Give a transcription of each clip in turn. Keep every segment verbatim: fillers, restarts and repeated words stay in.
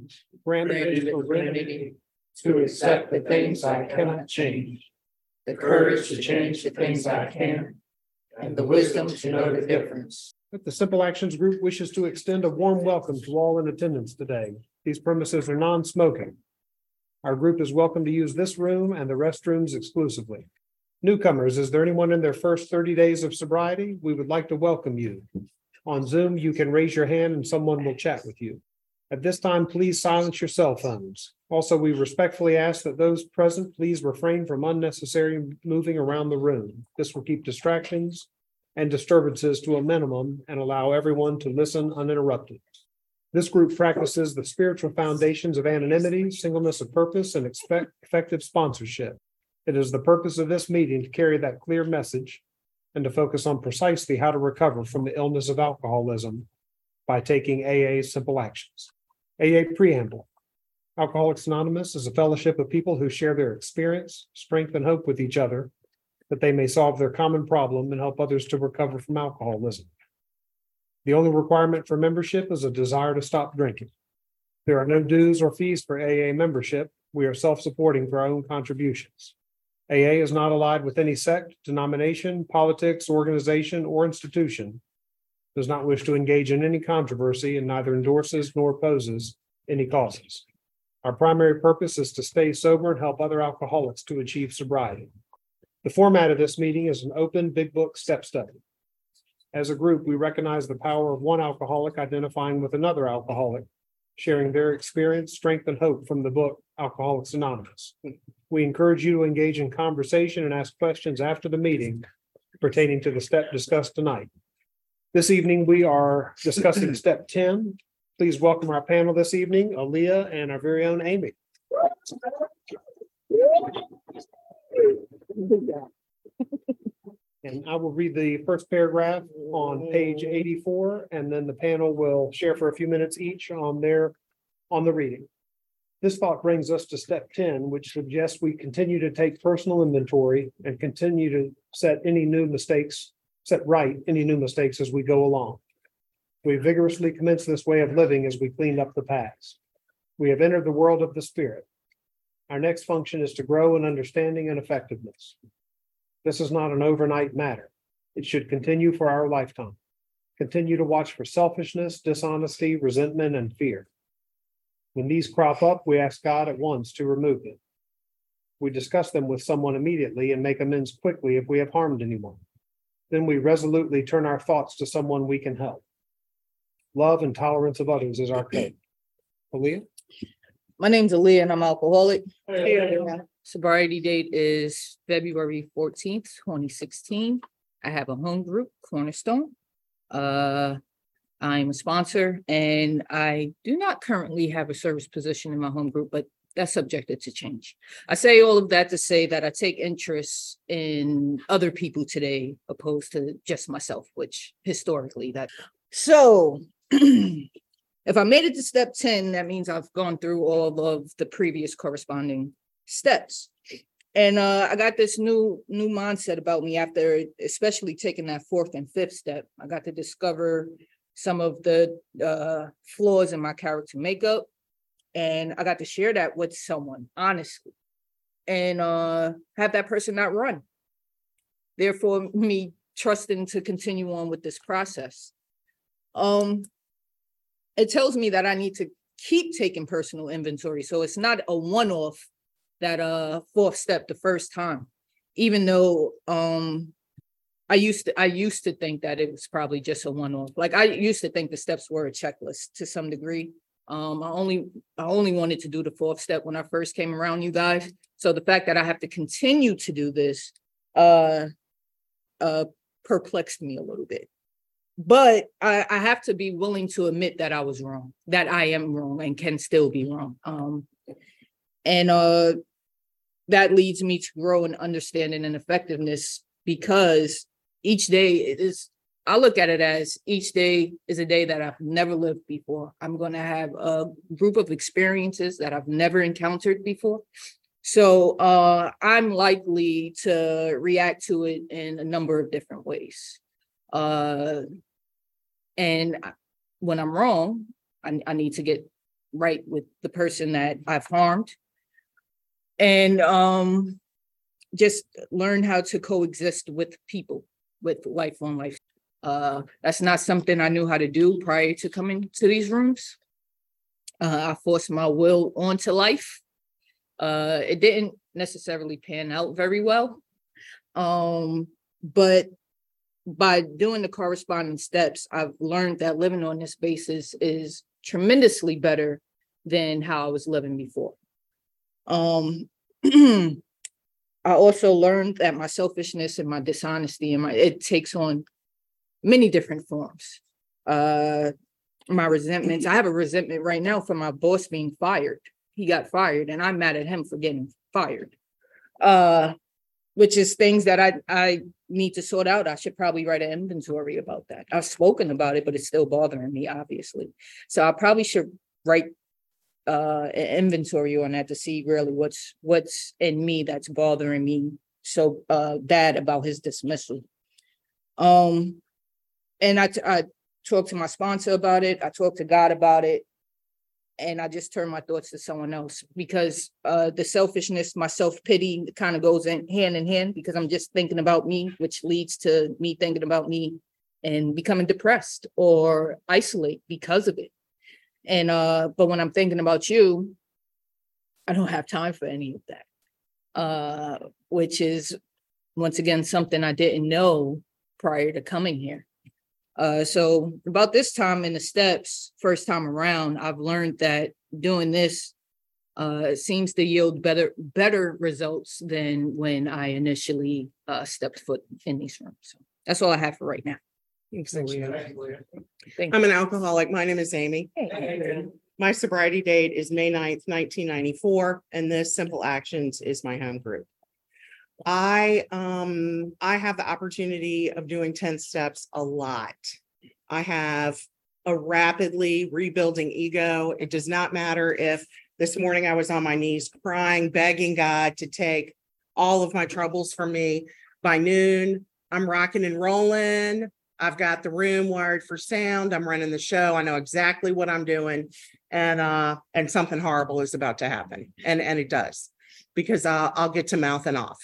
Grant me the serenity to accept the things I cannot change, the courage to change the things I can, and the wisdom to know the difference. The Simple Actions Group wishes to extend a warm welcome to all in attendance today. These premises are non-smoking. Our group is welcome to use this room and the restrooms exclusively. Newcomers, is there anyone in their first thirty days of sobriety? We would like to welcome you. On Zoom, you can raise your hand and someone will chat with you. At this time, please silence your cell phones. Also, we respectfully ask that those present please refrain from unnecessary moving around the room. This will keep distractions and disturbances to a minimum and allow everyone to listen uninterrupted. This group practices the spiritual foundations of anonymity, singleness of purpose, and expect effective sponsorship. It is the purpose of this meeting to carry that clear message and to focus on precisely how to recover from the illness of alcoholism by taking A A's simple actions. A A Preamble. Alcoholics Anonymous is a fellowship of people who share their experience, strength, and hope with each other that they may solve their common problem and help others to recover from alcoholism. The only requirement for membership is a desire to stop drinking. There are no dues or fees for A A membership. We are self-supporting for our own contributions. A A is not allied with any sect, denomination, politics, organization, or institution, does not wish to engage in any controversy, and neither endorses nor opposes any causes. Our primary purpose is to stay sober and help other alcoholics to achieve sobriety. The format of this meeting is an open Big Book step study. As a group, we recognize the power of one alcoholic identifying with another alcoholic, sharing their experience, strength, and hope from the book Alcoholics Anonymous. We encourage you to engage in conversation and ask questions after the meeting pertaining to the step discussed tonight. This evening, we are discussing step ten. Please welcome our panel this evening, Aaliyah and our very own Amy. And I will read the first paragraph on page eighty-four, and then the panel will share for a few minutes each on their on the reading. This thought brings us to step ten, which suggests we continue to take personal inventory and continue to set any new mistakes, set right any new mistakes as we go along. We vigorously commence this way of living as we clean up the past. We have entered the world of the spirit. Our next function is to grow in understanding and effectiveness. This is not an overnight matter. It should continue for our lifetime. Continue to watch for selfishness, dishonesty, resentment, and fear. When these crop up, we ask God at once to remove them. We discuss them with someone immediately and make amends quickly if we have harmed anyone. Then we resolutely turn our thoughts to someone we can help. Love and tolerance of others is our code. Aaliyah? My name's Aaliyah and I'm alcoholic. Hey. Sobriety date is February fourteenth, twenty sixteen. I have a home group, Cornerstone. Uh, I'm a sponsor and I do not currently have a service position in my home group, but that's subjected to change. I say all of that to say that I take interest in other people today, opposed to just myself, which historically that. So if I made it to step ten, that means I've gone through all of the previous corresponding steps. And uh, I got this new new mindset about me after, especially taking that fourth and fifth step. I got to discover some of the uh, flaws in my character makeup. And I got to share that with someone, honestly, and uh, have that person not run. Therefore, me trusting to continue on with this process. Um, it tells me that I need to keep taking personal inventory. So it's not a one-off, that uh, fourth step the first time, even though um, I used to I used to think that it was probably just a one-off. Like I used to think the steps were a checklist to some degree. Um, I only I only wanted to do the fourth step when I first came around you guys. So the fact that I have to continue to do this uh, uh, perplexed me a little bit. But I, I have to be willing to admit that I was wrong, that I am wrong and can still be wrong. Um, and uh, that leads me to grow in understanding and effectiveness, because each day it is, I look at it as each day is a day that I've never lived before. I'm going to have a group of experiences that I've never encountered before. So uh, I'm likely to react to it in a number of different ways. Uh, and when I'm wrong, I, I need to get right with the person that I've harmed. And um, just learn how to coexist with people, with life on life. Uh, that's not something I knew how to do prior to coming to these rooms. Uh, I forced my will onto life. Uh, it didn't necessarily pan out very well. Um, but by doing the corresponding steps, I've learned that living on this basis is tremendously better than how I was living before. Um, I also learned that my selfishness and my dishonesty and my it takes on many different forms. Uh, my resentments. I have a resentment right now for my boss being fired. He got fired, and I'm mad at him for getting fired. Uh, which is things that I I need to sort out. I should probably write an inventory about that. I've spoken about it, but it's still bothering me, obviously. So I probably should write uh, an inventory on that to see really what's what's in me that's bothering me so uh, bad about his dismissal. Um, and I, I talked to my sponsor about it. I talked to God about it. And I just turn my thoughts to someone else because uh, the selfishness, my self-pity kind of goes in hand in hand because I'm just thinking about me, which leads to me thinking about me and becoming depressed or isolate because of it. And uh, but when I'm thinking about you, I don't have time for any of that, uh, which is, once again, something I didn't know prior to coming here. Uh, so about this time in the steps, first time around, I've learned that doing this uh, seems to yield better better results than when I initially uh, stepped foot in these rooms. So that's all I have for right now. Thanks, Thank you. Thank I'm an alcoholic. My name is Amy. you. My sobriety date is May ninth, nineteen ninety-four, and this Simple Actions is my home group. I um I have the opportunity of doing ten steps a lot. I have a rapidly rebuilding ego. It does not matter if this morning I was on my knees crying, begging God to take all of my troubles from me. By noon, I'm rocking and rolling. I've got the room wired for sound. I'm running the show. I know exactly what I'm doing. And uh and something horrible is about to happen. And and it does. Because I'll, I'll get to mouthing off.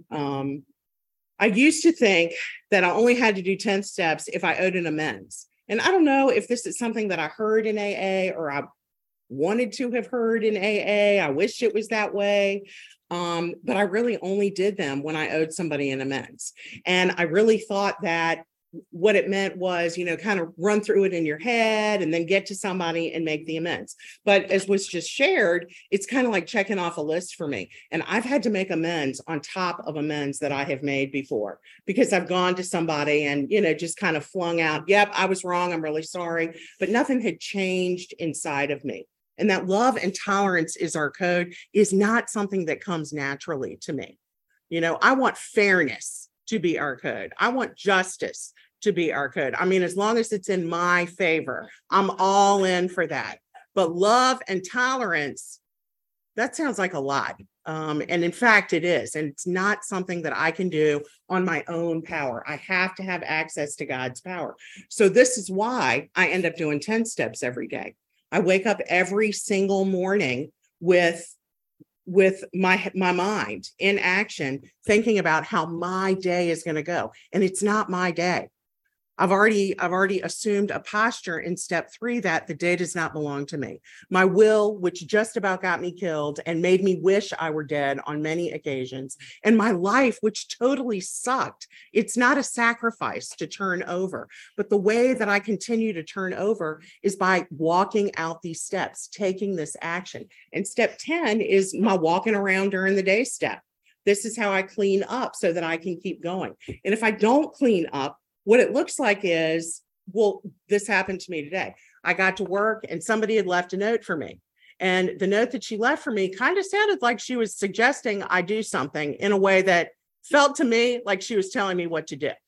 Um, I used to think that I only had to do ten steps if I owed an amends. And I don't know if this is something that I heard in A A or I wanted to have heard in A A. I wish it was that way. Um, but I really only did them when I owed somebody an amends. And I really thought that what it meant was, you know, kind of run through it in your head and then get to somebody and make the amends. But as was just shared, it's kind of like checking off a list for me. And I've had to make amends on top of amends that I have made before because I've gone to somebody and, you know, just kind of flung out, yep, I was wrong. I'm really sorry. But nothing had changed inside of me. And that love and tolerance is our code is not something that comes naturally to me. You know, I want fairness to be our code. I want justice to be our code. I mean, as long as it's in my favor, I'm all in for that. But love and tolerance, that sounds like a lot. Um, and in fact, it is. And it's not something that I can do on my own power. I have to have access to God's power. So this is why I end up doing ten steps every day. I wake up every single morning with with my my mind in action, thinking about how my day is going to go. And it's not my day. I've already, I've already assumed a posture in step three that the day does not belong to me. My will, which just about got me killed and made me wish I were dead on many occasions, and my life, which totally sucked. It's not a sacrifice to turn over, but the way that I continue to turn over is by walking out these steps, taking this action. And step ten is my walking around during the day step. This is how I clean up so that I can keep going. And if I don't clean up, what it looks like is, well, this happened to me today. I got to work and somebody had left a note for me. And the note that she left for me kind of sounded like she was suggesting I do something in a way that felt to me like she was telling me what to do.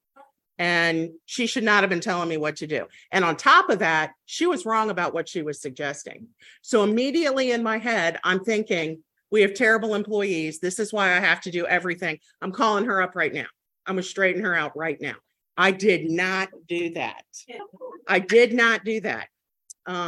And she should not have been telling me what to do. And on top of that, she was wrong about what she was suggesting. So immediately in my head, I'm thinking, we have terrible employees. This is why I have to do everything. I'm calling her up right now. I'm going to straighten her out right now. I did not do that. I did not do that. Um,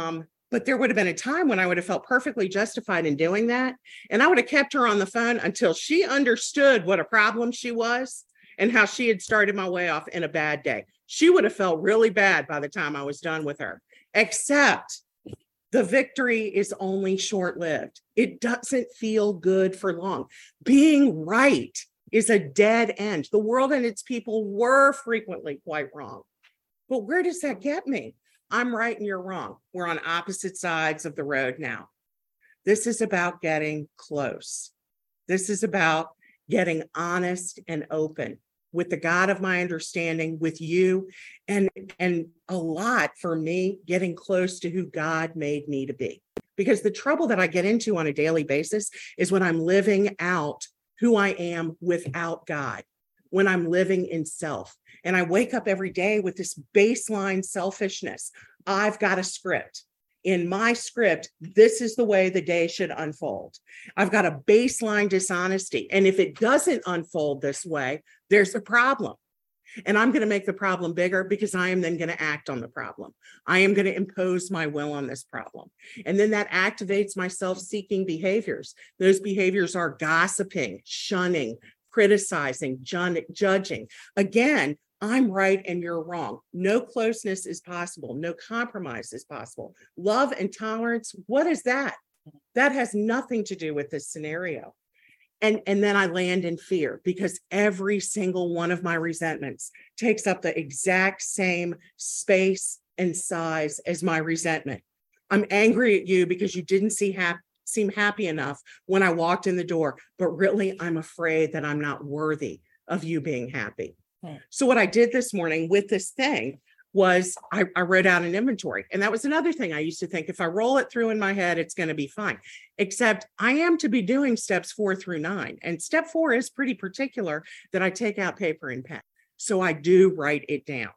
But there would have been a time when I would have felt perfectly justified in doing that. And I would have kept her on the phone until she understood what a problem she was and how she had started my way off in a bad day. She would have felt really bad by the time I was done with her, except the victory is only short-lived. It doesn't feel good for long. Being right is a dead end. The world and its people were frequently quite wrong. But where does that get me? I'm right and you're wrong. We're on opposite sides of the road now. This is about getting close. This is about getting honest and open with the God of my understanding, with you, and, and a lot for me, getting close to who God made me to be. Because the trouble that I get into on a daily basis is when I'm living out who I am without God, when I'm living in self. And I wake up every day with this baseline selfishness. I've got a script. In my script, this is the way the day should unfold. I've got a baseline dishonesty. And if it doesn't unfold this way, there's a problem. And I'm going to make the problem bigger because I am then going to act on the problem. I am going to impose my will on this problem. And then that activates my self-seeking behaviors. Those behaviors are gossiping, shunning, criticizing, ju- judging. Again, I'm right and you're wrong. No closeness is possible. No compromise is possible. Love and tolerance, what is that? That has nothing to do with this scenario. And, and then I land in fear because every single one of my resentments takes up the exact same space and size as my resentment. I'm angry at you because you didn't see hap- seem happy enough when I walked in the door, but really I'm afraid that I'm not worthy of you being happy. Hmm. So what I did this morning with this thing was I, I wrote out an inventory. And that was another thing I used to think, if I roll it through in my head, it's going to be fine. Except I am to be doing steps four through nine. And step four is pretty particular that I take out paper and pen. So I do write it down.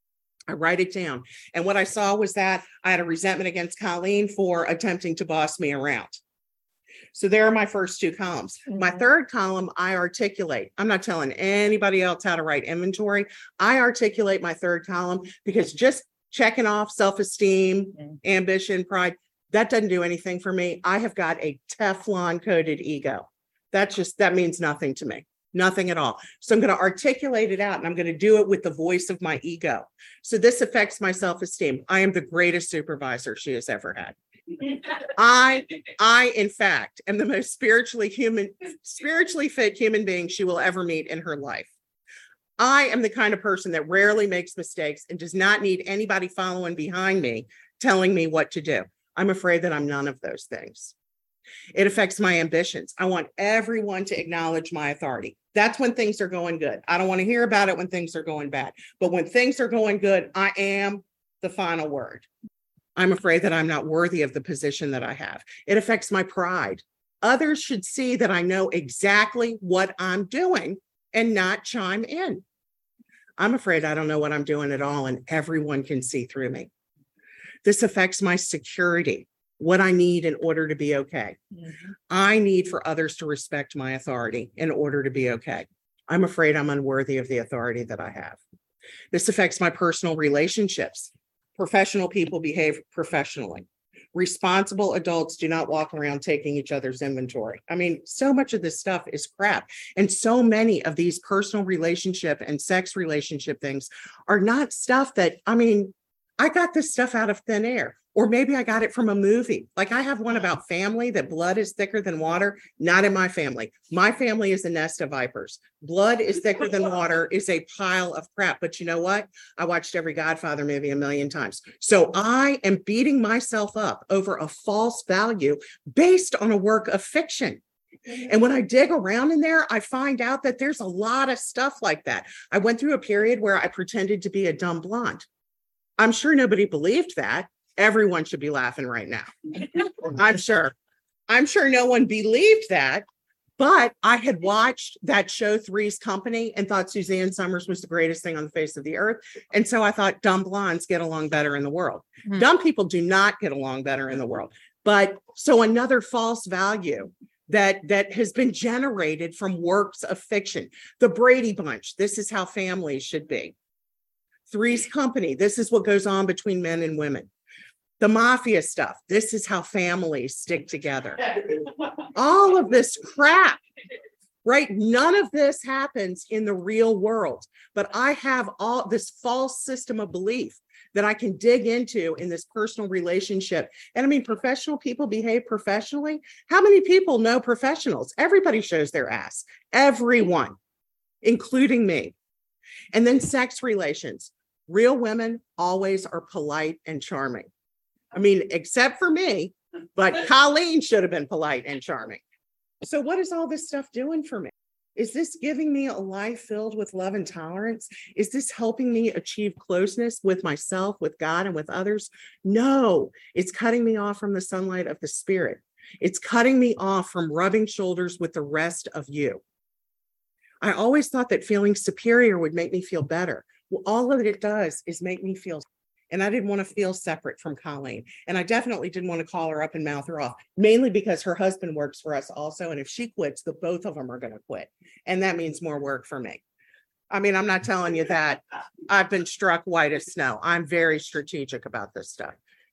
I write it down. And what I saw was that I had a resentment against Colleen for attempting to boss me around. So there are my first two columns. Mm-hmm. My third column, I articulate. I'm not telling anybody else how to write inventory. I articulate my third column because just checking off self-esteem, mm-hmm. ambition, pride, that doesn't do anything for me. I have got a Teflon coated ego. That's just, that means nothing to me. Nothing at all. So I'm going to articulate it out and I'm going to do it with the voice of my ego. So this affects my self-esteem. I am the greatest supervisor she has ever had. I, I, in fact, am the most spiritually human, spiritually fit human being she will ever meet in her life. I am the kind of person that rarely makes mistakes and does not need anybody following behind me telling me what to do. I'm afraid that I'm none of those things. It affects my ambitions. I want everyone to acknowledge my authority. That's when things are going good. I don't want to hear about it when things are going bad. But when things are going good, I am the final word. I'm afraid that I'm not worthy of the position that I have. It affects my pride. Others should see that I know exactly what I'm doing and not chime in. I'm afraid I don't know what I'm doing at all, and everyone can see through me. This affects my security, what I need in order to be okay. Mm-hmm. I need for others to respect my authority in order to be okay. I'm afraid I'm unworthy of the authority that I have. This affects my personal relationships. Professional people behave professionally. Responsible adults do not walk around taking each other's inventory. I mean, so much of this stuff is crap. And so many of these personal relationship and sex relationship things are not stuff that, I mean, I got this stuff out of thin air. Or maybe I got it from a movie. Like I have one about family, that blood is thicker than water. Not in my family. My family is a nest of vipers. Blood is thicker than water is a pile of crap. But you know what? I watched every Godfather movie a million times. So I am beating myself up over a false value based on a work of fiction. And when I dig around in there, I find out that there's a lot of stuff like that. I went through a period where I pretended to be a dumb blonde. I'm sure nobody believed that. Everyone should be laughing right now. I'm sure. I'm sure no one believed that, but I had watched that show Three's Company and thought Suzanne Summers was the greatest thing on the face of the earth. And so I thought dumb blondes get along better in the world. Mm-hmm. Dumb people do not get along better in the world. But so another false value that, that has been generated from works of fiction. The Brady Bunch, this is how families should be. Three's Company, this is what goes on between men and women. The mafia stuff. This is how families stick together. All of this crap, right? None of this happens in the real world, but I have all this false system of belief that I can dig into in this personal relationship. And I mean, professional people behave professionally. How many people know professionals? Everybody shows their ass, everyone, including me. And then sex relations. Real women always are polite and charming. I mean, except for me, but Colleen should have been polite and charming. So what is all this stuff doing for me? Is this giving me a life filled with love and tolerance? Is this helping me achieve closeness with myself, with God, and with others? No, it's cutting me off from the sunlight of the spirit. It's cutting me off from rubbing shoulders with the rest of you. I always thought that feeling superior would make me feel better. Well, all of it does is make me feel, and I didn't want to feel separate from Colleen. And I definitely didn't want to call her up and mouth her off, mainly because her husband works for us also. And if she quits, the both of them are going to quit. And that means more work for me. I mean, I'm not telling you that I've been struck white as snow. I'm very strategic about this stuff.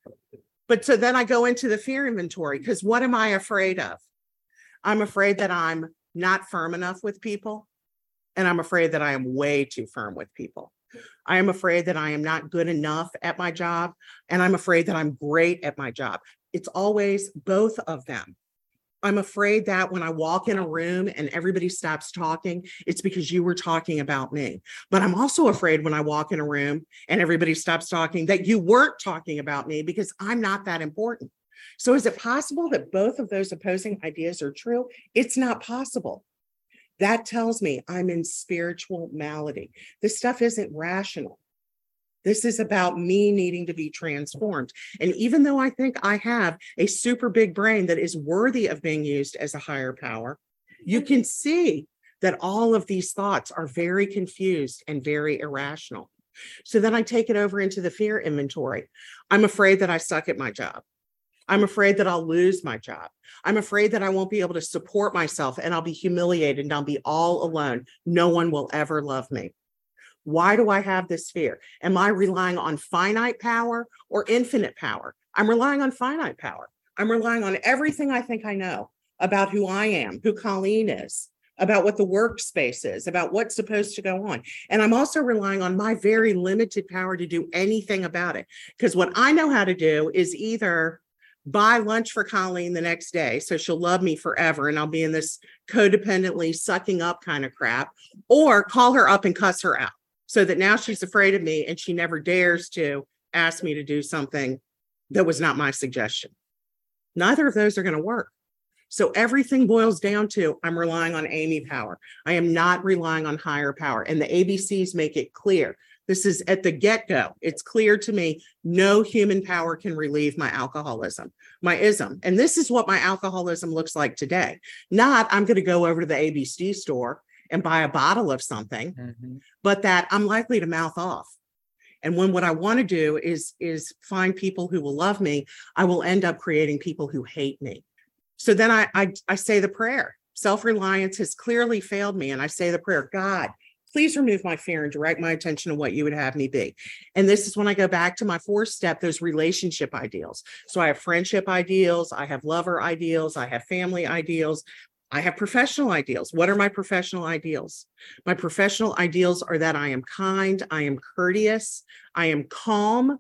But so then I go into the fear inventory, because what am I afraid of? I'm afraid that I'm not firm enough with people. And I'm afraid that I am way too firm with people. I am afraid that I am not good enough at my job, and I'm afraid that I'm great at my job. It's always both of them. I'm afraid that when I walk in a room and everybody stops talking, it's because you were talking about me. But I'm also afraid when I walk in a room and everybody stops talking that you weren't talking about me because I'm not that important. So is it possible that both of those opposing ideas are true? It's not possible. That tells me I'm in spiritual malady. This stuff isn't rational. This is about me needing to be transformed. And even though I think I have a super big brain that is worthy of being used as a higher power, you can see that all of these thoughts are very confused and very irrational. So then I take it over into the fear inventory. I'm afraid that I suck at my job. I'm afraid that I'll lose my job. I'm afraid that I won't be able to support myself and I'll be humiliated and I'll be all alone. No one will ever love me. Why do I have this fear? Am I relying on finite power or infinite power? I'm relying on finite power. I'm relying on everything I think I know about who I am, who Colleen is, about what the workspace is, about what's supposed to go on. And I'm also relying on my very limited power to do anything about it. Because what I know how to do is either buy lunch for Colleen the next day, so she'll love me forever and I'll be in this codependently sucking up kind of crap, or call her up and cuss her out so that now she's afraid of me and she never dares to ask me to do something that was not my suggestion. Neither of those are going to work. So everything boils down to I'm relying on Amy power. I am not relying on higher power. And the A B Cs make it clear. This is at the get-go. It's clear to me, no human power can relieve my alcoholism, my ism. And this is what my alcoholism looks like today. Not I'm going to go over to the A B C store and buy a bottle of something, mm-hmm. but that I'm likely to mouth off. And when what I want to do is, is find people who will love me, I will end up creating people who hate me. So then I, I, I say the prayer. Self-reliance has clearly failed me. And I say the prayer, God, please remove my fear and direct my attention to what you would have me be. And this is when I go back to my fourth step, those relationship ideals. So I have friendship ideals, I have lover ideals, I have family ideals, I have professional ideals. What are my professional ideals? My professional ideals are that I am kind, I am courteous, I am calm,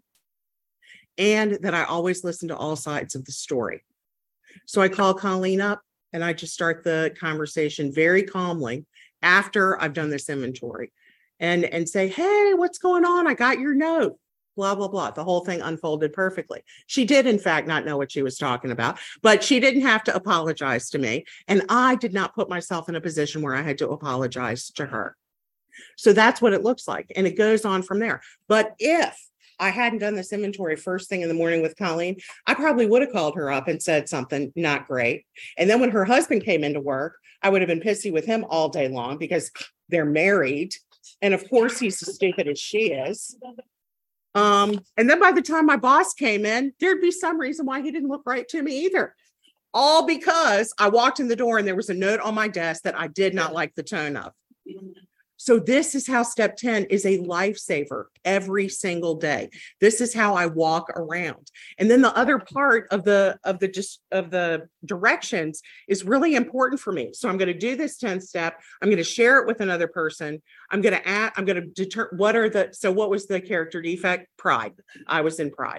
and that I always listen to all sides of the story. So I call Colleen up and I just start the conversation very calmly after I've done this inventory and, and say, hey, what's going on? I got your note, blah, blah, blah. The whole thing unfolded perfectly. She did, in fact, not know what she was talking about, but she didn't have to apologize to me. And I did not put myself in a position where I had to apologize to her. So that's what it looks like. And it goes on from there. But if I hadn't done this inventory first thing in the morning with Colleen, I probably would have called her up and said something not great. And then when her husband came into work, I would have been pissy with him all day long because they're married. And of course, he's as stupid as she is. Um, and then by the time my boss came in, there'd be some reason why he didn't look right to me either. All because I walked in the door and there was a note on my desk that I did not like the tone of. So this is how step ten is a lifesaver every single day. This is how I walk around. And then the other part of the of the just of the directions is really important for me. So I'm going to do this tenth step. I'm going to share it with another person. I'm going to add, I'm going to deter what are the so what was the character defect? Pride. I was in pride.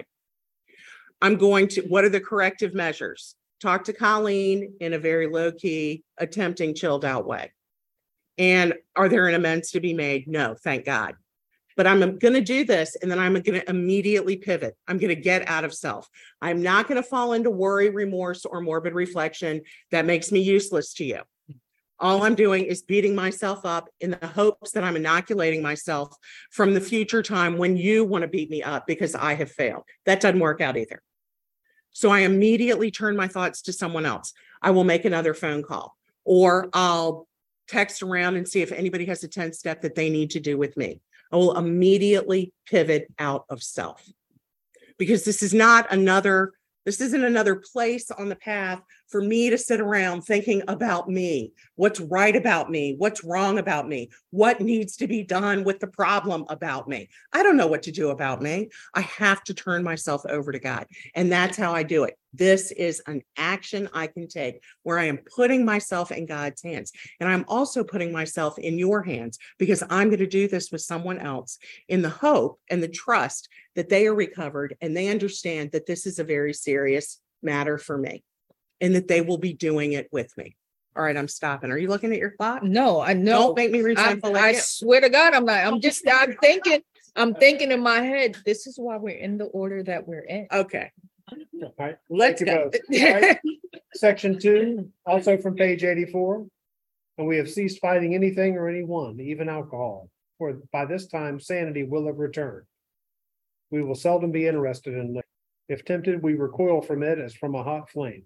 I'm going to, what are the corrective measures? Talk to Colleen in a very low key, attempting chilled out way. And are there an amends to be made? No, thank God. But I'm going to do this and then I'm going to immediately pivot. I'm going to get out of self. I'm not going to fall into worry, remorse, or morbid reflection that makes me useless to you. All I'm doing is beating myself up in the hopes that I'm inoculating myself from the future time when you want to beat me up because I have failed. That doesn't work out either. So I immediately turn my thoughts to someone else. I will make another phone call, or I'll text around and see if anybody has a tenth step that they need to do with me. I will immediately pivot out of self, because this is not another, this isn't another place on the path for me to sit around thinking about me, what's right about me, what's wrong about me, what needs to be done with the problem about me. I don't know what to do about me. I have to turn myself over to God. And that's how I do it. This is an action I can take where I am putting myself in God's hands. And I'm also putting myself in your hands, because I'm going to do this with someone else in the hope and the trust that they are recovered and they understand that this is a very serious matter for me and that they will be doing it with me. All right, I'm stopping. Are you looking at your clock? No, I know. Don't make me I, resentful. I like you. swear to God, I'm not, I'm just, I'm thinking, I'm thinking in my head, this is why we're in the order that we're in. Okay, All right, let's thank you go. both. All right. Section two, also from page eighty-four. And we have ceased fighting anything or anyone, even alcohol, for by this time sanity will have returned. We will seldom be interested in liquor. If tempted, we recoil from it as from a hot flame.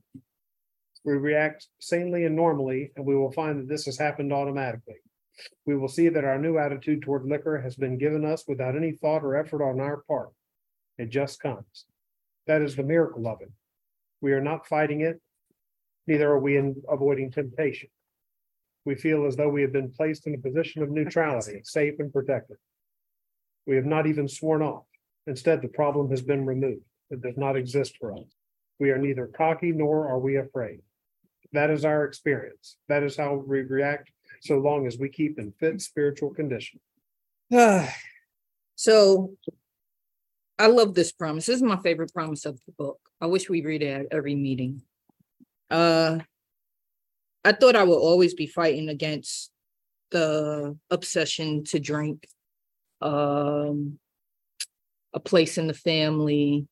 We react sanely and normally, and we will find that this has happened automatically. We will see that our new attitude toward liquor has been given us without any thought or effort on our part. It just comes. That is the miracle of it. We are not fighting it, neither are we in avoiding temptation. We feel as though we have been placed in a position of neutrality, safe and protected. We have not even sworn off. Instead, the problem has been removed. It does not exist for us. We are neither cocky nor are we afraid. That is our experience. That is how we react so long as we keep in fit spiritual condition. So I love this promise. This is my favorite promise of the book. I wish we read it at every meeting. Uh, I thought I would always be fighting against the obsession to drink, um, a place in the family,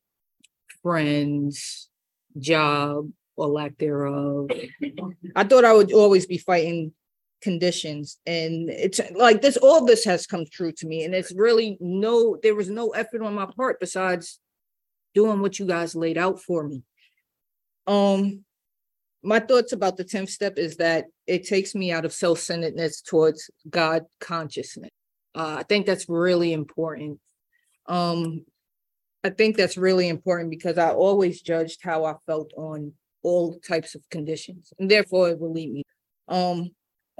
friends, job, or lack thereof. I thought I would always be fighting conditions, and it's like this, all this has come true to me, and it's really no, there was no effort on my part besides doing what you guys laid out for me. Um, my thoughts about the tenth step is that it takes me out of self-centeredness towards God consciousness. Uh, I think that's really important. Um, I think that's really important because I always judged how I felt on all types of conditions, and therefore it will lead me. Um,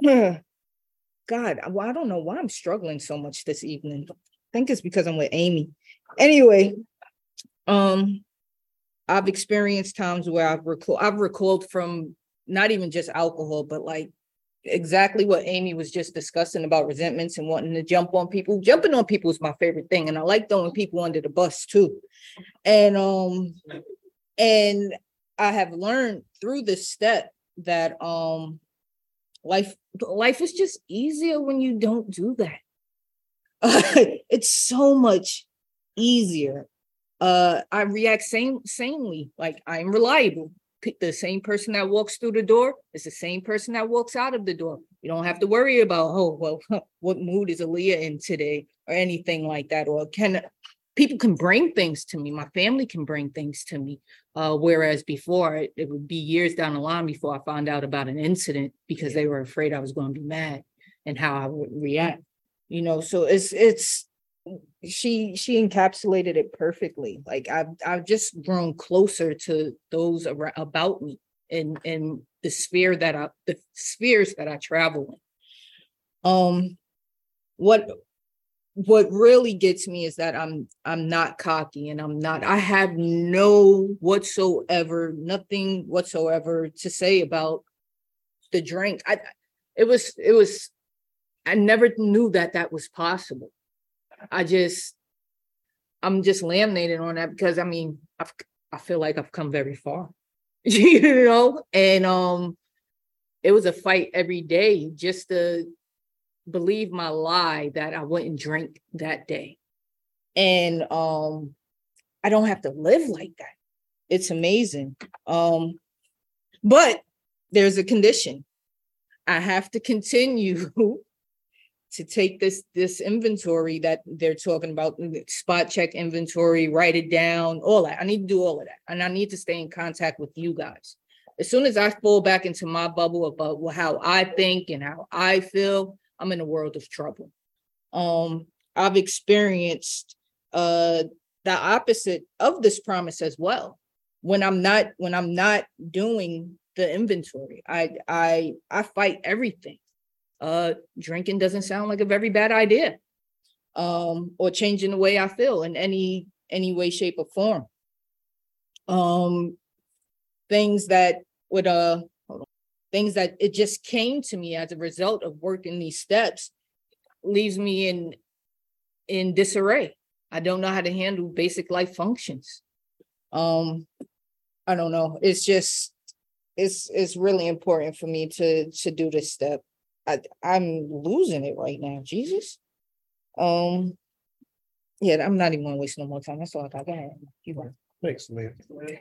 God, well, I don't know why I'm struggling so much this evening. I think it's because I'm with Amy. Anyway, um, I've experienced times where I've recalled, I've recalled from not even just alcohol, but like exactly what Amy was just discussing about resentments and wanting to jump on people. Jumping on people is my favorite thing, and I like throwing people under the bus too. And um, and I have learned through this step that um, life life is just easier when you don't do that. Uh, it's so much easier. Uh, I react same sanely, like I'm reliable. The same person that walks through the door is the same person that walks out of the door. You don't have to worry about, oh, well, what mood is Aaliyah in today or anything like that. Or can people can bring things to me. My family can bring things to me. Uh, whereas before it, it would be years down the line before I found out about an incident because they were afraid I was going to be mad and how I would react. You know, so it's it's she she encapsulated it perfectly. Like I've I've just grown closer to those around, about me and and the sphere that I the spheres that I travel in. Um, what what really gets me is that I'm I'm not cocky and I'm not I have no whatsoever, nothing whatsoever to say about the drink. I it was it was I never knew that that was possible. I just I'm just laminated on that because I mean I've, I feel like I've come very far, you know, and um it was a fight every day just to believe my lie that I wouldn't drink that day. And um I don't have to live like that. It's amazing. Um but there's a condition. I have to continue to take this this inventory that they're talking about, spot check inventory, write it down, all that. I need to do all of that. And I need to stay in contact with you guys. As soon as I fall back into my bubble about how I think and how I feel, I'm in a world of trouble. Um, I've experienced uh, the opposite of this promise as well. When I'm not, when I'm not doing the inventory, I I I fight everything. Uh, drinking doesn't sound like a very bad idea. Um, or changing the way I feel in any any way, shape, or form. Um, things that would uh things that it just came to me as a result of working these steps leaves me in in disarray. I don't know how to handle basic life functions. Um, I don't know. It's just it's it's really important for me to to do this step. I, I'm losing it right now. Jesus. Um, yeah, I'm not even gonna waste no more time. That's all I got. Go ahead. You want. Thanks, Leah.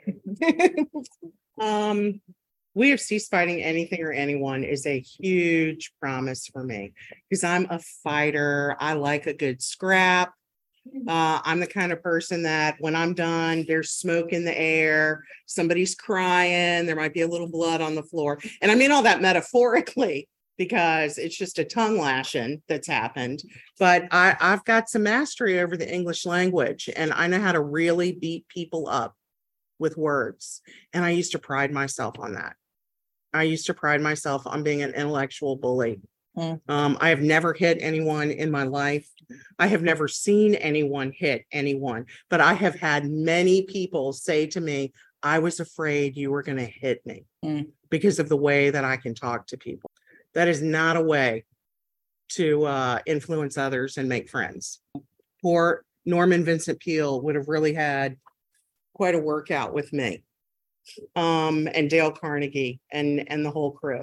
Um, we have ceased fighting anything or anyone is a huge promise for me because I'm a fighter. I like a good scrap. Uh, I'm the kind of person that when I'm done, there's smoke in the air, somebody's crying, there might be a little blood on the floor. And I mean all that metaphorically because it's just a tongue lashing that's happened. But I, I've got some mastery over the English language and I know how to really beat people up with words. And I used to pride myself on that. I used to pride myself on being an intellectual bully. Mm. Um, I have never hit anyone in my life. I have never seen anyone hit anyone, but I have had many people say to me, I was afraid you were going to hit me mm. because of the way that I can talk to people. That is not a way to uh, influence others and make friends. Poor Norman Vincent Peale would have really had quite a workout with me. Um, and Dale Carnegie and, and the whole crew.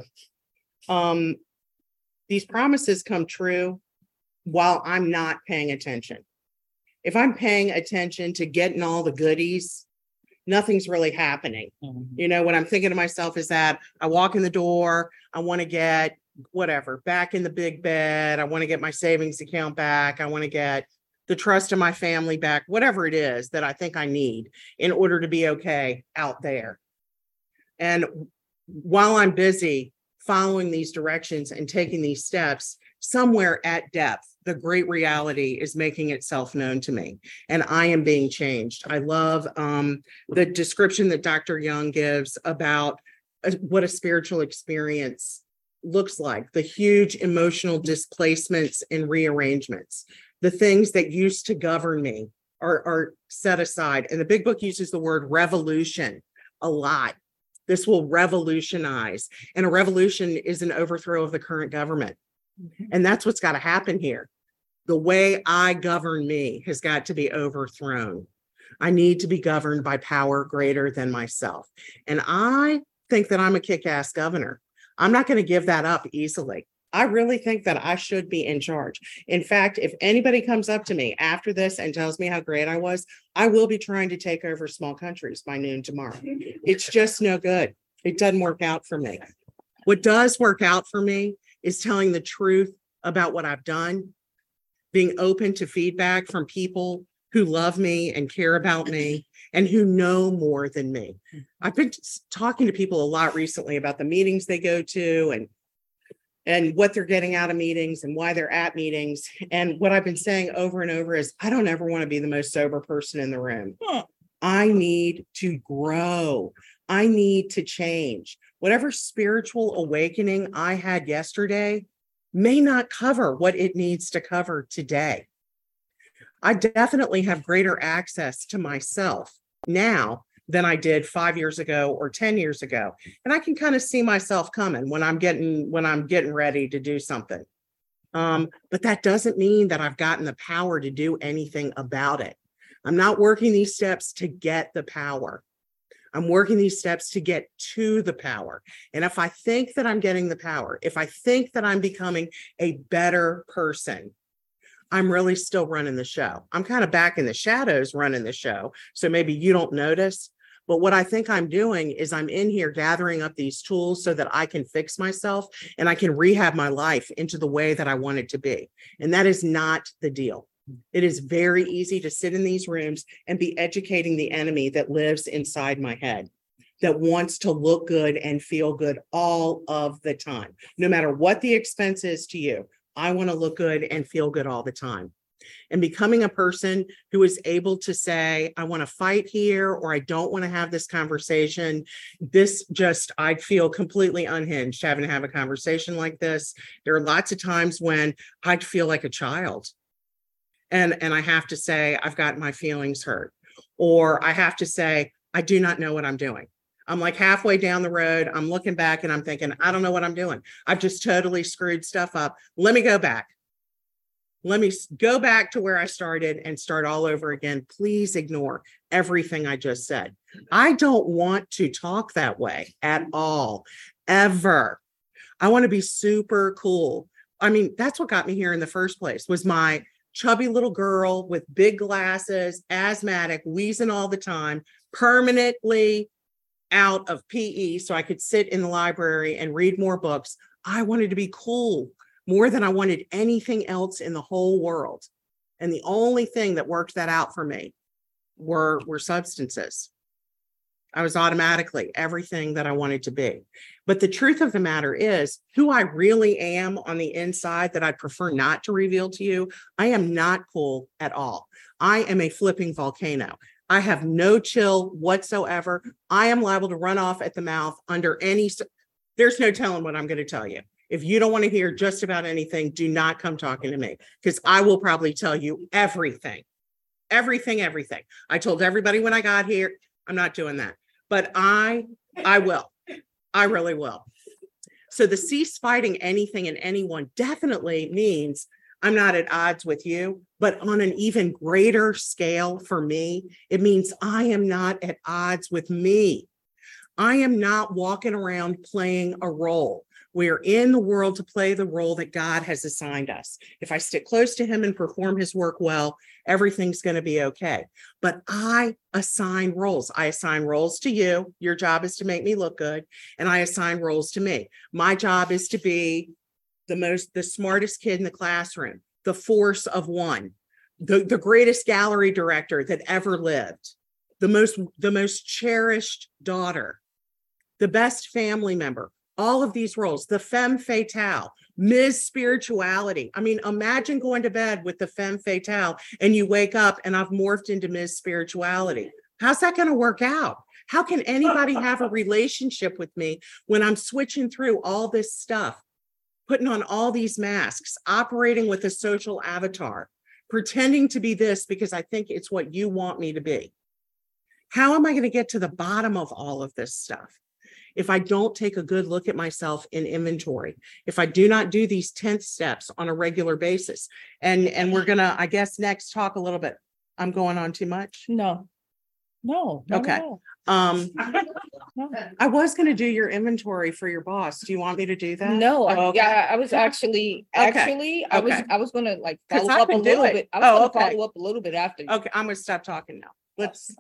Um, these promises come true while I'm not paying attention. If I'm paying attention to getting all the goodies, nothing's really happening. Mm-hmm. You know, what I'm thinking to myself is that I walk in the door, I want to get whatever, back in the big bed. I want to get my savings account back. I want to get the trust of my family back, whatever it is that I think I need in order to be okay out there. And while I'm busy following these directions and taking these steps, somewhere at depth, the great reality is making itself known to me, and I am being changed. I love um, the description that Doctor Young gives about uh, what a spiritual experience looks like, the huge emotional displacements and rearrangements. The things that used to govern me are, are set aside. And the big book uses the word revolution a lot. This will revolutionize. And a revolution is an overthrow of the current government. Mm-hmm. And that's what's got to happen here. The way I govern me has got to be overthrown. I need to be governed by power greater than myself. And I think that I'm a kick-ass governor. I'm not going to give that up easily. I really think that I should be in charge. In fact, if anybody comes up to me after this and tells me how great I was, I will be trying to take over small countries by noon tomorrow. It's just no good. It doesn't work out for me. What does work out for me is telling the truth about what I've done, being open to feedback from people who love me and care about me and who know more than me. I've been talking to people a lot recently about the meetings they go to and and what they're getting out of meetings and why they're at meetings. And what I've been saying over and over is, I don't ever want to be the most sober person in the room. I need to grow. I need to change. Whatever spiritual awakening I had yesterday may not cover what it needs to cover today. I definitely have greater access to myself now than I did five years ago or ten years ago. And I can kind of see myself coming when I'm getting when I'm getting ready to do something. Um, but that doesn't mean that I've gotten the power to do anything about it. I'm not working these steps to get the power. I'm working these steps to get to the power. And if I think that I'm getting the power, if I think that I'm becoming a better person, I'm really still running the show. I'm kind of back in the shadows running the show. So maybe you don't notice. But what I think I'm doing is I'm in here gathering up these tools so that I can fix myself and I can rehab my life into the way that I want it to be. And that is not the deal. It is very easy to sit in these rooms and be educating the enemy that lives inside my head, that wants to look good and feel good all of the time. No matter what the expense is to you, I want to look good and feel good all the time. And becoming a person who is able to say, I want to fight here, or I don't want to have this conversation. This just, I feel completely unhinged having to have a conversation like this. There are lots of times when I feel like a child. And, and I have to say, I've got my feelings hurt. Or I have to say, I do not know what I'm doing. I'm like halfway down the road. I'm looking back and I'm thinking, I don't know what I'm doing. I've just totally screwed stuff up. Let me go back. Let me go back to where I started and start all over again. Please ignore everything I just said. I don't want to talk that way at all, ever. I want to be super cool. I mean, that's what got me here in the first place, was my chubby little girl with big glasses, asthmatic, wheezing all the time, permanently out of P E so I could sit in the library and read more books. I wanted to be cool more than I wanted anything else in the whole world. And the only thing that worked that out for me were, were substances. I was automatically everything that I wanted to be. But the truth of the matter is, who I really am on the inside that I'd prefer not to reveal to you, I am not cool at all. I am a flipping volcano. I have no chill whatsoever. I am liable to run off at the mouth under any, there's no telling what I'm going to tell you. If you don't want to hear just about anything, do not come talking to me, because I will probably tell you everything, everything, everything. I told everybody when I got here, I'm not doing that, but I, I will, I really will. So the cease fighting anything and anyone definitely means I'm not at odds with you, but on an even greater scale for me, it means I am not at odds with me. I am not walking around playing a role. We're in the world to play the role that God has assigned us. If I stick close to him and perform his work well, everything's going to be okay. But I assign roles. I assign roles to you. Your job is to make me look good. And I assign roles to me. My job is to be the most, the smartest kid in the classroom, the force of one, the, the greatest gallery director that ever lived, the most, the most cherished daughter, the best family member. All of these roles, the femme fatale, Miz Spirituality. I mean, imagine going to bed with the femme fatale and you wake up and I've morphed into Miz Spirituality. How's that going to work out? How can anybody have a relationship with me when I'm switching through all this stuff, putting on all these masks, operating with a social avatar, pretending to be this because I think it's what you want me to be? How am I going to get to the bottom of all of this stuff if I don't take a good look at myself in inventory, if I do not do these tenth steps on a regular basis? And, and we're going to, I guess, next talk a little bit. I'm going on too much. No, no. not Okay. at all. Um, No. I was going to do your inventory for your boss. Do you want me to do that? No, I- Oh, okay. yeah, I was actually, Okay, actually, I was, okay. I was gonna like 'Cause follow I up a can do little it. bit. I was Oh, gonna okay. follow up a little bit after. you. Okay, I'm going to stop talking now. Let's,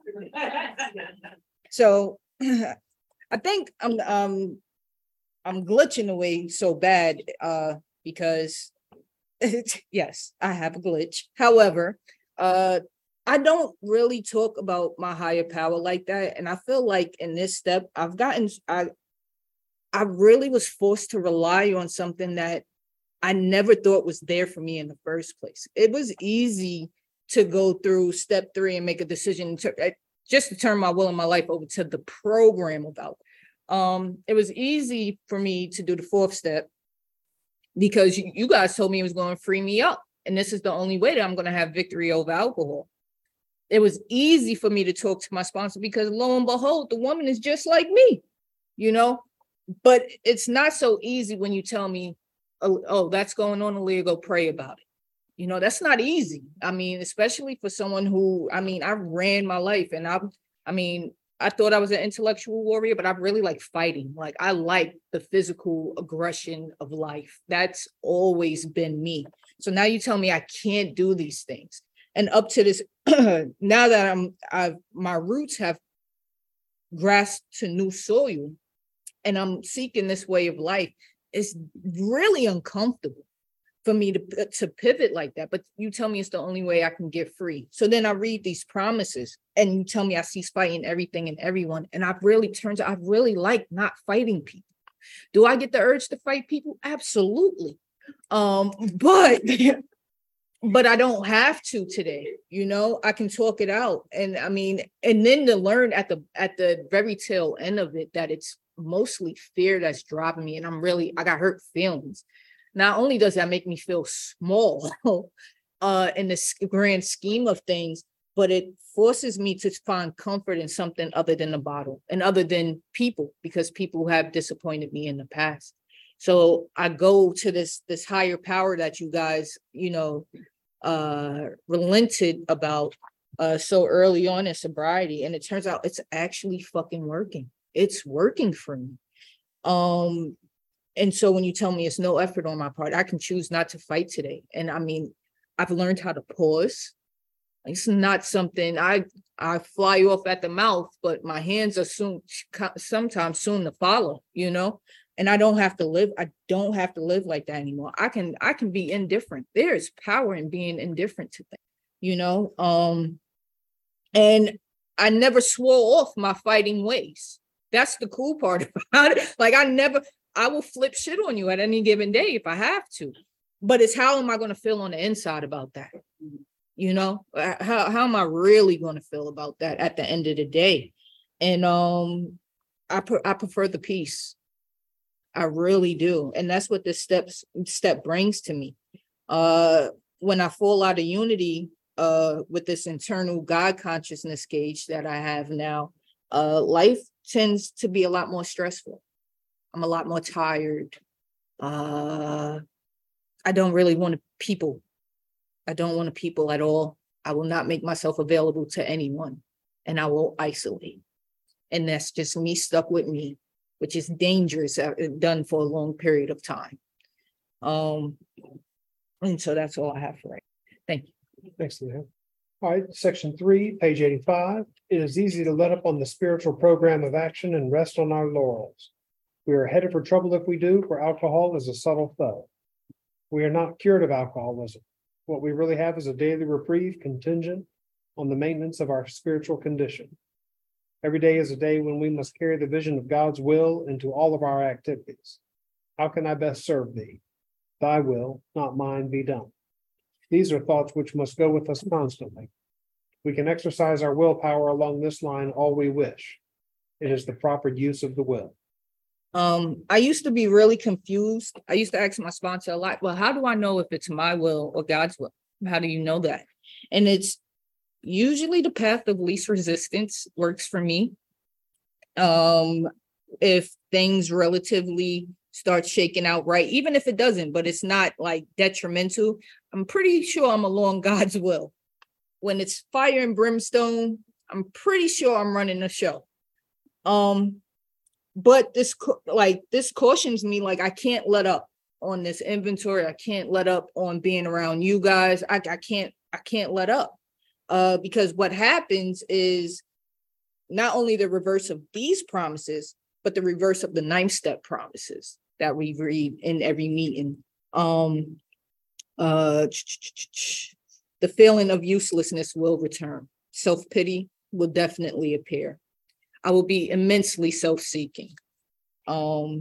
So I think I'm, um, I'm glitching away so bad, uh, because yes, I have a glitch. However, uh, I don't really talk about my higher power like that. And I feel like in this step, I've gotten, I, I really was forced to rely on something that I never thought was there for me in the first place. It was easy to go through step three and make a decision to just to turn my will and my life over to the program about. Um, it was easy for me to do the fourth step, because you, you guys told me it was going to free me up. And this is the only way that I'm going to have victory over alcohol. It was easy for me to talk to my sponsor because lo and behold, the woman is just like me, you know, but it's not so easy when you tell me, oh, oh that's going on, Aaliyah, go pray about it. You know, that's not easy. I mean, especially for someone who, I mean, I ran my life and I, I mean, I thought I was an intellectual warrior, but I really like fighting. Like I like the physical aggression of life. That's always been me. So now you tell me I can't do these things. And up to this, now that I'm, I've, my roots have grasped to new soil and I'm seeking this way of life, it's really uncomfortable for me to, to pivot like that. But you tell me it's the only way I can get free. So then I read these promises and you tell me I cease fighting everything and everyone. And I've really turned to, I really like not fighting people. Do I get the urge to fight people? Absolutely. Um, but, but I don't have to today, you know, I can talk it out. And I mean, and then to learn at the, at the very tail end of it, that it's mostly fear that's driving me. And I'm really, I got hurt feelings. Not only does that make me feel small uh, in the grand scheme of things, but it forces me to find comfort in something other than the bottle and other than people, because people have disappointed me in the past. So I go to this, this higher power that you guys, you know, uh, relented about uh, so early on in sobriety. And it turns out it's actually fucking working. It's working for me. Um, And so when you tell me it's no effort on my part, I can choose not to fight today. And I mean, I've learned how to pause. It's not something I I fly off at the mouth, but my hands are soon, sometimes soon to follow, you know, and I don't have to live. I don't have to live like that anymore. I can I can be indifferent. There is power in being indifferent to things, you know. Um, and I never swore off my fighting ways. That's the cool part about it. Like I never. I will flip shit on you at any given day if I have to, but it's how am I going to feel on the inside about that? You know, how, how am I really going to feel about that at the end of the day? And um, I, pre- I prefer the peace. I really do. And that's what this steps step brings to me. Uh, when I fall out of unity uh, with this internal God consciousness gauge that I have now, uh, life tends to be a lot more stressful. I'm a lot more tired. Uh, I don't really want to people. I don't want to people at all. I will not make myself available to anyone and I will isolate. And that's just me stuck with me, which is dangerous, uh, done for a long period of time. Um, and so that's all I have for right. Thank you. Thanks, Leah. All right, section three, page eighty-five. It is easy to let up on the spiritual program of action and rest on our laurels. We are headed for trouble if we do, for alcohol is a subtle foe. We are not cured of alcoholism. What we really have is a daily reprieve contingent on the maintenance of our spiritual condition. Every day is a day when we must carry the vision of God's will into all of our activities. How can I best serve thee? Thy will, not mine, be done. These are thoughts which must go with us constantly. We can exercise our willpower along this line all we wish. It is the proper use of the will. Um, I used to be really confused. I used to ask my sponsor a lot, well, how do I know if it's my will or God's will? How do you know that? And it's usually the path of least resistance works for me. Um, if things relatively start shaking out right, even if it doesn't, but it's not like detrimental, I'm pretty sure I'm along God's will. When it's fire and brimstone, I'm pretty sure I'm running the show. Um, But this, like, this cautions me, like, I can't let up on this inventory. I can't let up on being around you guys. I, I can't, I can't let up. Uh, because what happens is not only the reverse of these promises, but the reverse of the ninth step promises that we read in every meeting. Um, uh, the feeling of uselessness will return. Self-pity will definitely appear. I will be immensely self-seeking. Um,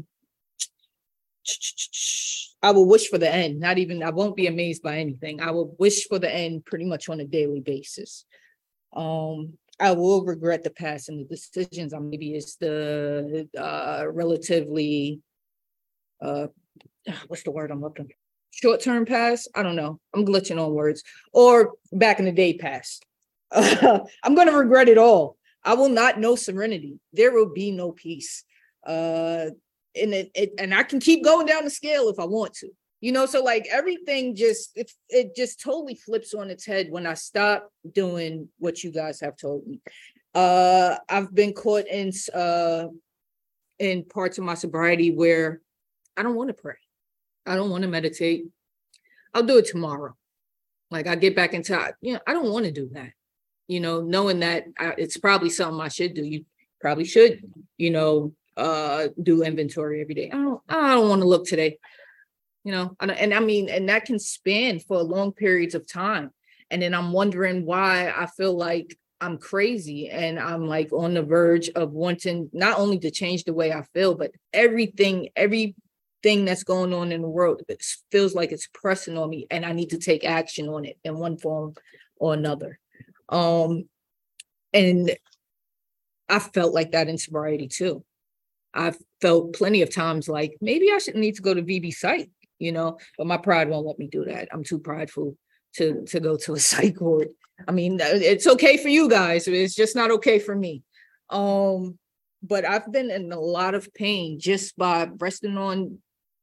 I will wish for the end, not even, I won't be amazed by anything. I will wish for the end pretty much on a daily basis. Um, I will regret the past and the decisions. I maybe it's the uh, relatively uh, what's the word I'm looking? Short-term pass? I don't know. I'm glitching on words. Or back in the day pass. I'm going to regret it all. I will not know serenity. There will be no peace. Uh, and it, it and I can keep going down the scale if I want to. You know, so like everything just it, it just totally flips on its head when I stop doing what you guys have told me. Uh, I've been caught in uh in parts of my sobriety where I don't want to pray. I don't want to meditate. I'll do it tomorrow. Like I get back into, you know, I don't want to do that. You know, knowing that I, it's probably something I should do. You probably should, you know, uh, do inventory every day. I don't, I don't want to look today. You know, and, and I mean, and that can span for long periods of time. And then I'm wondering why I feel like I'm crazy and I'm like on the verge of wanting not only to change the way I feel, but everything, everything that's going on in the world, it feels like it's pressing on me and I need to take action on it in one form or another. Um, and I felt like that in sobriety too. I've felt plenty of times like maybe I should need to go to V B Psych, you know, but my pride won't let me do that. I'm too prideful to, to go to a psych ward. I mean, it's okay for you guys. It's just not okay for me. Um, but I've been in a lot of pain just by resting on,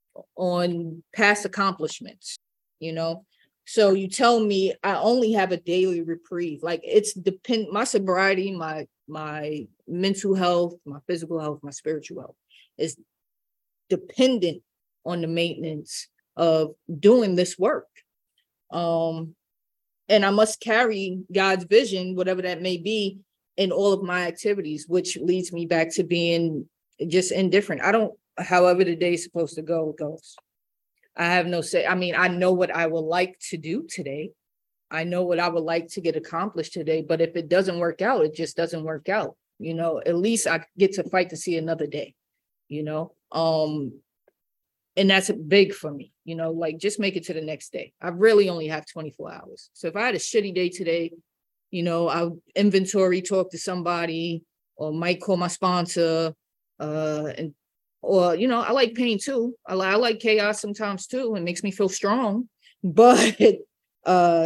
on past accomplishments, you know? So you tell me I only have a daily reprieve. Like it's depend, my sobriety, my, my mental health, my physical health, my spiritual health is dependent on the maintenance of doing this work. Um, and I must carry God's vision, whatever that may be, in all of my activities, which leads me back to being just indifferent. I don't, however the day is supposed to go, it goes. I have no say. I mean, I know what I would like to do today. I know what I would like to get accomplished today, but if it doesn't work out, it just doesn't work out. You know, at least I get to fight to see another day, you know? Um, and that's big for me, you know, like just make it to the next day. I really only have twenty-four hours. So if I had a shitty day today, you know, I'll inventory, talk to somebody, or might call my sponsor, uh, and or, you know, I like pain too. I, I like chaos sometimes too. It makes me feel strong. But uh,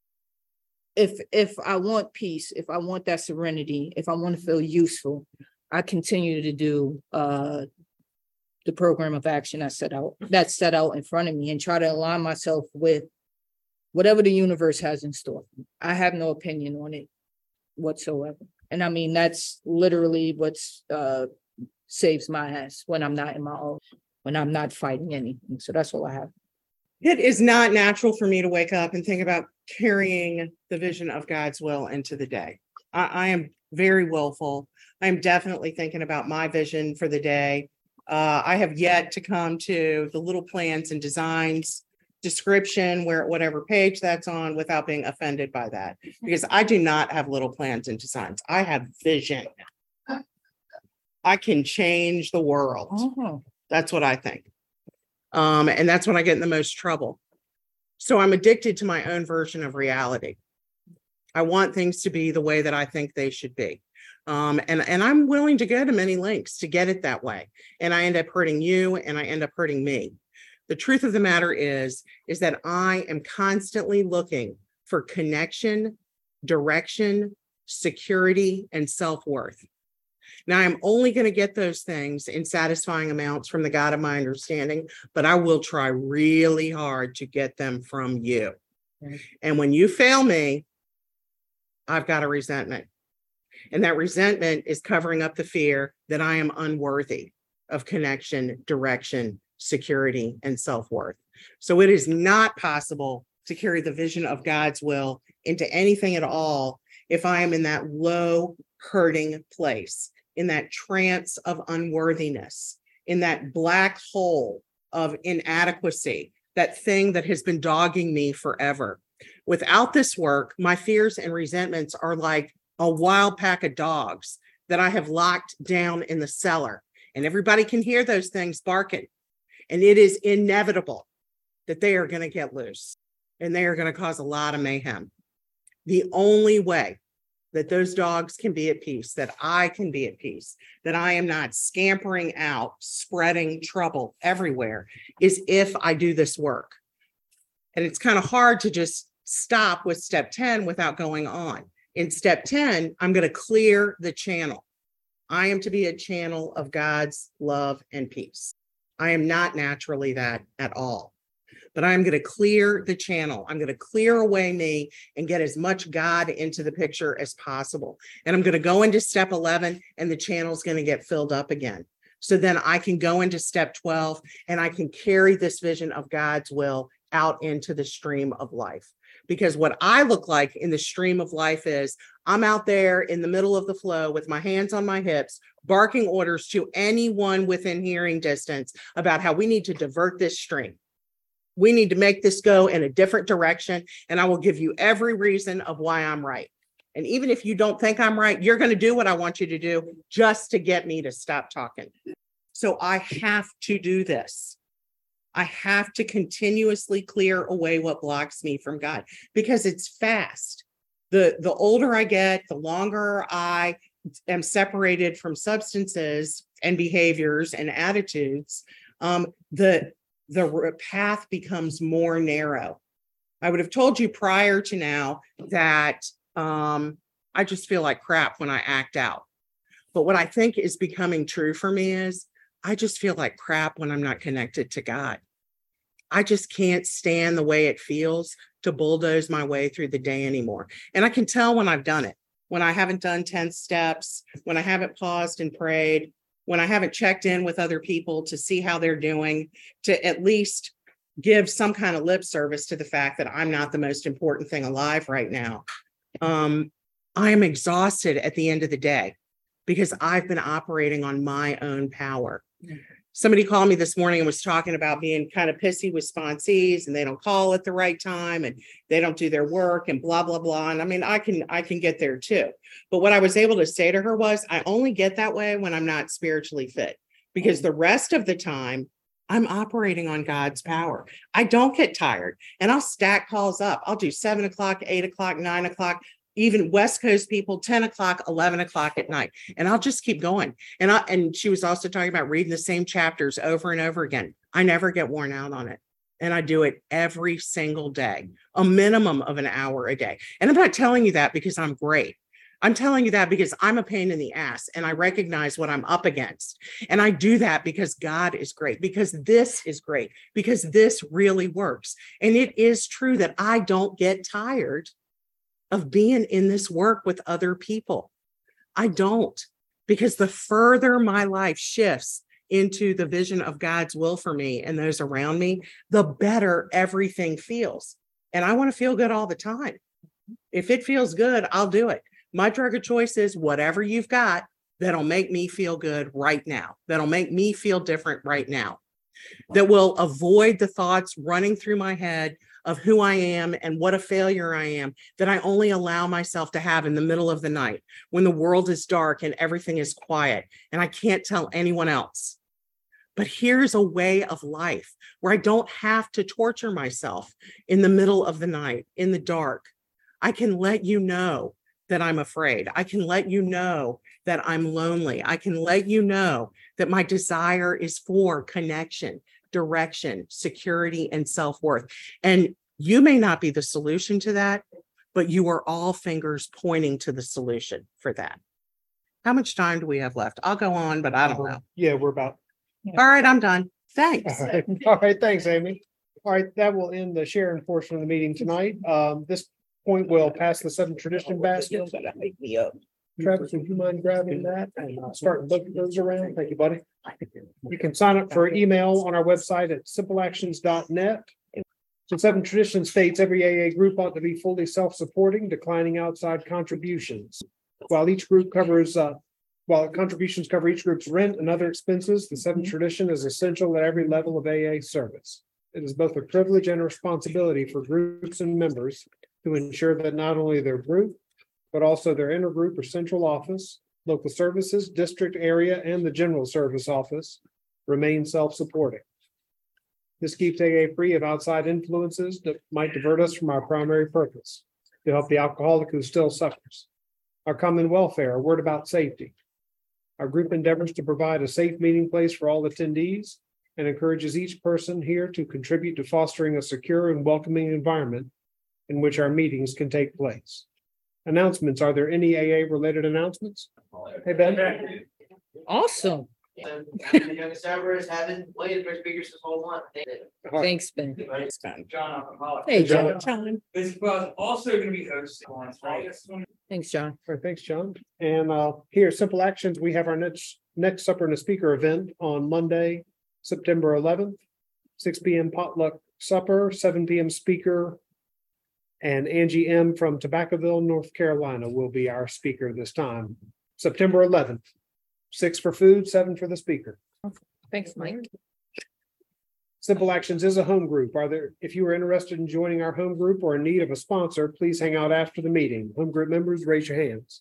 if if I want peace, if I want that serenity, if I want to feel useful, I continue to do uh, the program of action I set out, that's set out in front of me and try to align myself with whatever the universe has in store. I have no opinion on it whatsoever. And I mean, that's literally what's uh, saves my ass when I'm not in my own, when I'm not fighting anything. So that's all I have. It is not natural for me to wake up and think about carrying the vision of God's will into the day. I, I am very willful. I'm definitely thinking about my vision for the day. Uh, I have yet to come to the little plans and designs description where whatever page that's on without being offended by that, because I do not have little plans and designs. I have vision. I can change the world. Oh. That's what I think. Um, and that's when I get in the most trouble. So I'm addicted to my own version of reality. I want things to be the way that I think they should be. Um, and, and I'm willing to go to many lengths to get it that way. And I end up hurting you and I end up hurting me. The truth of the matter is, is that I am constantly looking for connection, direction, security, and self-worth. Now, I'm only going to get those things in satisfying amounts from the God of my understanding, but I will try really hard to get them from you. Okay. And when you fail me, I've got a resentment. And that resentment is covering up the fear that I am unworthy of connection, direction, security, and self-worth. So it is not possible to carry the vision of God's will into anything at all if I am in that low, hurting place, in that trance of unworthiness, in that black hole of inadequacy, that thing that has been dogging me forever. Without this work, my fears and resentments are like a wild pack of dogs that I have locked down in the cellar. And everybody can hear those things barking. And it is inevitable that they are going to get loose and they are going to cause a lot of mayhem. The only way that those dogs can be at peace, that I can be at peace, that I am not scampering out, spreading trouble everywhere, is if I do this work. And it's kind of hard to just stop with step ten without going on. In step ten, I'm going to clear the channel. I am to be a channel of God's love and peace. I am not naturally that at all. But I'm going to clear the channel. I'm going to clear away me and get as much God into the picture as possible. And I'm going to go into step eleven and the channel's going to get filled up again. So then I can go into step twelve and I can carry this vision of God's will out into the stream of life. Because what I look like in the stream of life is I'm out there in the middle of the flow with my hands on my hips, barking orders to anyone within hearing distance about how we need to divert this stream. We need to make this go in a different direction. And I will give you every reason of why I'm right. And even if you don't think I'm right, you're going to do what I want you to do just to get me to stop talking. So I have to do this. I have to continuously clear away what blocks me from God because it's fast. The, the older I get, the longer I am separated from substances and behaviors and attitudes, um, the the path becomes more narrow. I would have told you prior to now that um, I just feel like crap when I act out. But what I think is becoming true for me is I just feel like crap when I'm not connected to God. I just can't stand the way it feels to bulldoze my way through the day anymore. And I can tell when I've done it, when I haven't done ten steps, when I haven't paused and prayed, when I haven't checked in with other people to see how they're doing, to at least give some kind of lip service to the fact that I'm not the most important thing alive right now. Um, I am exhausted at the end of the day because I've been operating on my own power. Somebody called me this morning and was talking about being kind of pissy with sponsees and they don't call at the right time and they don't do their work and blah, blah, blah. And I mean, I can, I can get there too. But what I was able to say to her was, I only get that way when I'm not spiritually fit, because the rest of the time I'm operating on God's power. I don't get tired and I'll stack calls up. I'll do seven o'clock, eight o'clock, nine o'clock. Even West Coast people, ten o'clock, eleven o'clock at night. And I'll just keep going. And I, and she was also talking about reading the same chapters over and over again. I never get worn out on it. And I do it every single day, a minimum of an hour a day. And I'm not telling you that because I'm great. I'm telling you that because I'm a pain in the ass and I recognize what I'm up against. And I do that because God is great, because this is great, because this really works. And it is true that I don't get tired of being in this work with other people. I don't, because the further my life shifts into the vision of God's will for me and those around me, the better everything feels. And I want to feel good all the time. If it feels good, I'll do it. My drug of choice is whatever you've got that'll make me feel good right now, that'll make me feel different right now, that will avoid the thoughts running through my head of who I am and what a failure I am, that I only allow myself to have in the middle of the night when the world is dark and everything is quiet and I can't tell anyone else. But here's a way of life where I don't have to torture myself in the middle of the night, in the dark. I can let you know that I'm afraid. I can let you know that I'm lonely. I can let you know that my desire is for connection, direction, security, and self-worth. And you may not be the solution to that, but you are all fingers pointing to the solution for that. How much time do we have left? I'll go on, but I don't know. Yeah, we're about. All right, I'm done. Thanks. All right, all right, thanks, Amy. All right, that will end the sharing portion of the meeting tonight. Um, this point will pass the Southern Tradition basket. Travis, would you mind grabbing that and uh, start looking those around? Thank you, buddy. You can sign up for email on our website at simple actions dot net. So Seven Tradition states every A A group ought to be fully self-supporting, declining outside contributions. While each group covers, uh, while contributions cover each group's rent and other expenses, the Seven Tradition is essential at every level of A A service. It is both a privilege and a responsibility for groups and members to ensure that not only their group, but also their intergroup or central office, local services, district area, and the general service office remain self-supporting. This keeps A A free of outside influences that might divert us from our primary purpose, to help the alcoholic who still suffers. Our common welfare, a word about safety. Our group endeavors to provide a safe meeting place for all attendees and encourages each person here to contribute to fostering a secure and welcoming environment in which our meetings can take place. Announcements, are there any A A related announcements? Hey, Ben. Awesome. The youngest ever is having waited for speakers this whole month. Thanks, Ben. It's been- John. Hey, John. John. This was also gonna be hosted on August. Thanks, John. All right, thanks, John. And uh, here, Simple Actions, we have our next, next supper and a speaker event on Monday, September eleventh, six P M potluck supper, seven P M speaker. And Angie M from Tobaccoville, North Carolina will be our speaker this time, September eleventh. Six for food, seven for the speaker. Thanks, Mike. Simple Actions is a home group. Are there, if you are interested in joining our home group or in need of a sponsor, please hang out after the meeting. Home group members, raise your hands.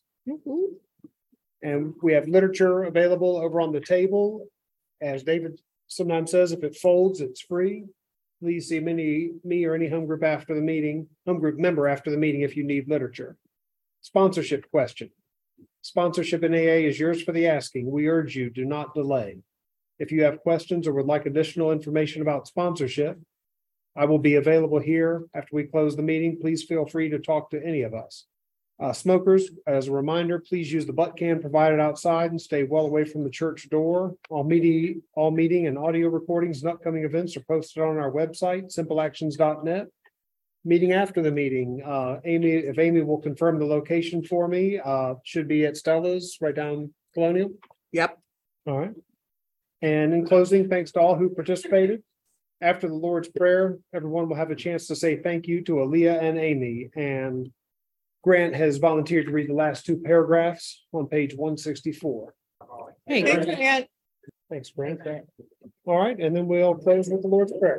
And we have literature available over on the table. As David sometimes says, if it folds, it's free. Please see many, me or any home group after the meeting, home group member after the meeting if you need literature. Sponsorship question. Sponsorship in A A is yours for the asking. We urge you, do not delay. If you have questions or would like additional information about sponsorship, I will be available here after we close the meeting. Please feel free to talk to any of us. Uh, smokers, as a reminder, please use the butt can provided outside and stay well away from the church door. All meeting, all meeting and audio recordings and upcoming events are posted on our website, simple actions dot net. Meeting after the meeting, uh, Amy, if Amy will confirm the location for me, uh, should be at Stella's right down Colonial. Yep. All right. And in closing, thanks to all who participated. After the Lord's Prayer, everyone will have a chance to say thank you to Aaliyah and Amy. And Grant has volunteered to read the last two paragraphs on page one sixty-four. Hey, Thanks, Grant. Grant. Thanks, Grant. All right, and then we'll close with the Lord's Prayer.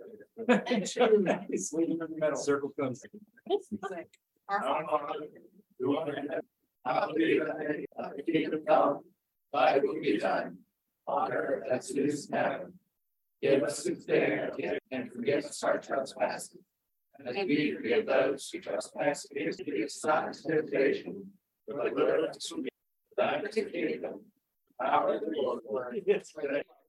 Circle comes. Thy will be done on earth as it is in heaven. Give us this day our daily bread, and forgive us our trespasses, as we forgive those who trespass against us. Not into temptation, but deliver us from evil. Thine is the kingdom, power, and the glory.